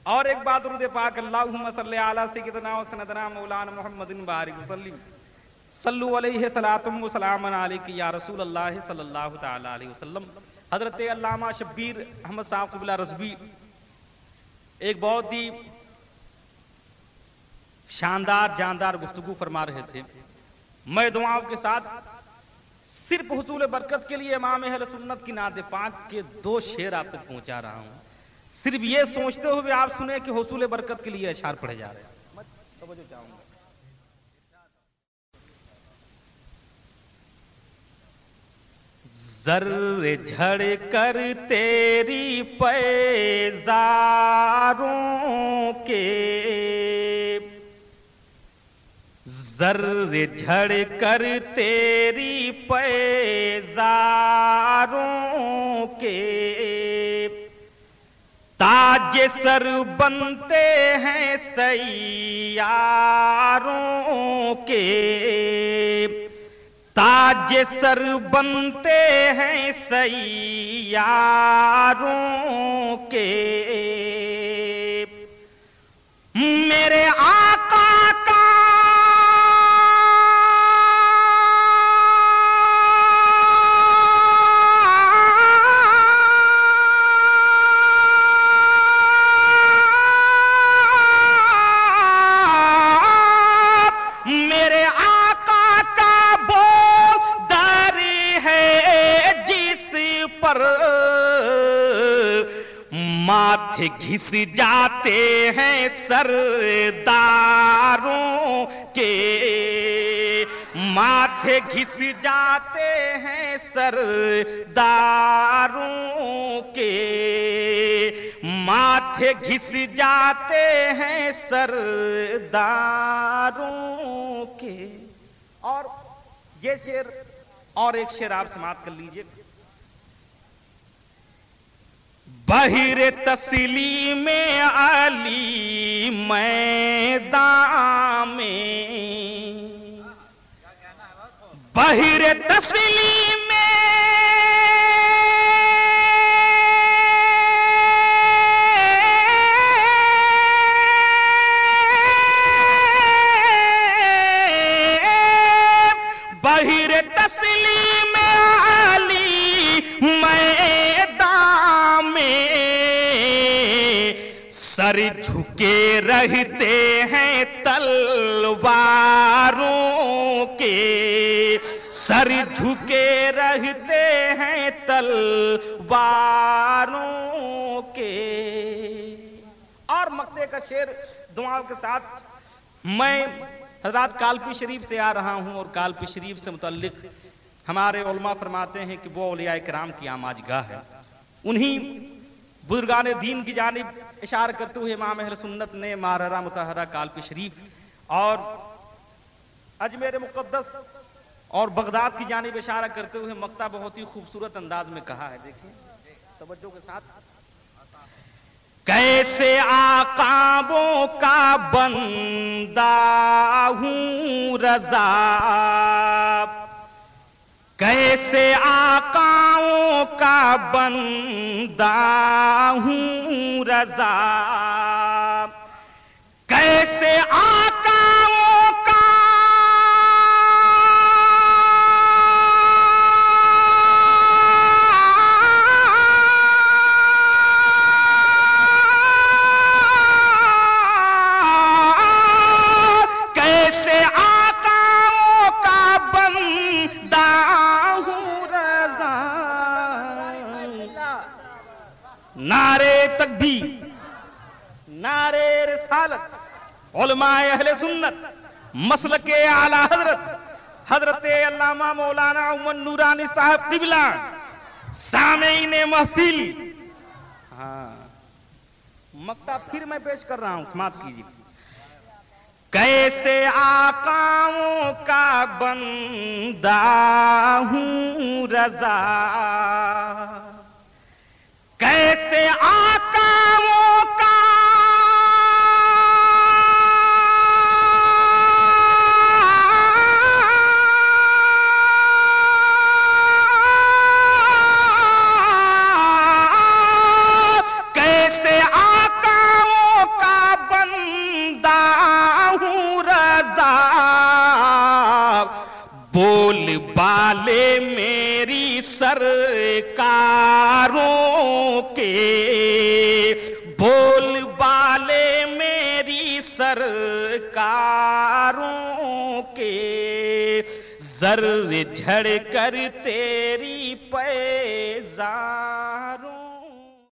اور ایک بات درود پاک اللہم صلی علی سیدنا و سندنا مولانا محمد بارک وسلم صلو علیہ صلاۃ و سلام علیک یا رسول اللہ صلی اللہ تعالی علیہ وسلم. حضرت علامہ شبیر احمد صاحب قبلہ رضوی ایک بہت ہی شاندار جاندار گفتگو فرما رہے تھے. میں دعاؤں کے ساتھ صرف حصول برکت کے لیے امام اہل سنت کی نعت پاک کے 2 شعر آپ تک پہنچا رہا ہوں. صرف یہ سوچتے ہوئے آپ سنیں کہ حصول برکت کے لیے اشعار پڑھے جا رہے ہیں. توجہ چاہوں گا. ذرے جھڑ کر تیری پیزاروں کے، ذرے جھڑ کر تیری پیزاروں کے، تاج سر بنتے ہیں سیاروں کے، تاج سر بنتے ہیں سیاروں کے. میرے آقا کا ماتھے گھس جاتے ہیں سرداروں کے، ماتھے گھس جاتے ہیں سرداروں کے، ماتھے گھس جاتے ہیں سرداروں کے. اور یہ شعر اور ایک شعر آپ سماعت کر لیجئے. بحر تسلیم علی میدان میں، بحر تسلیم بحر تسلیم علی میدان میں، سر جھکے رہتے ہیں تلواروں کے، سر جھکے رہتے ہیں تلواروں کے. اور مقطع کا شعر دعاؤں کے ساتھ. میں حضرات کالپی شریف سے آ رہا ہوں، اور کالپی شریف سے متعلق ہمارے علماء فرماتے ہیں کہ وہ اولیاء کرام کی آماج گاہ ہے. انہی بزرگان دین کی جانب اشارہ کرتے ہوئے امام اہل سنت نے ماررہ مطہرہ کالپی شریف اور اجمیر مقدس اور بغداد کی جانب اشارہ کرتے ہوئے مقطع بہت ہی خوبصورت انداز میں کہا ہے. دیکھیں توجہ کے ساتھ. کیسے آقاؤں کا بندہ ہوں رضا، کیسے آقاؤں کا بندہ ہوں رضا، کیسے آقاؤں کا نعرے تکبیر، نعرے رسالت، علماء اہل سنت، مسلک اعلی حضرت حضرت علامہ مولانا عمر نورانی صاحب قبلہ، سامعین محفل. مقطع پھر میں پیش کر رہا ہوں، سماعت کیجیے. کیسے آقاؤں کا بندہ ہوں رضا، کیسے آقاؤں کا کیسے آقاؤں بول بالے میری سرکاروں کے، بول بالے میری سرکاروں کے، زر جھڑ کر تیری پیزاروں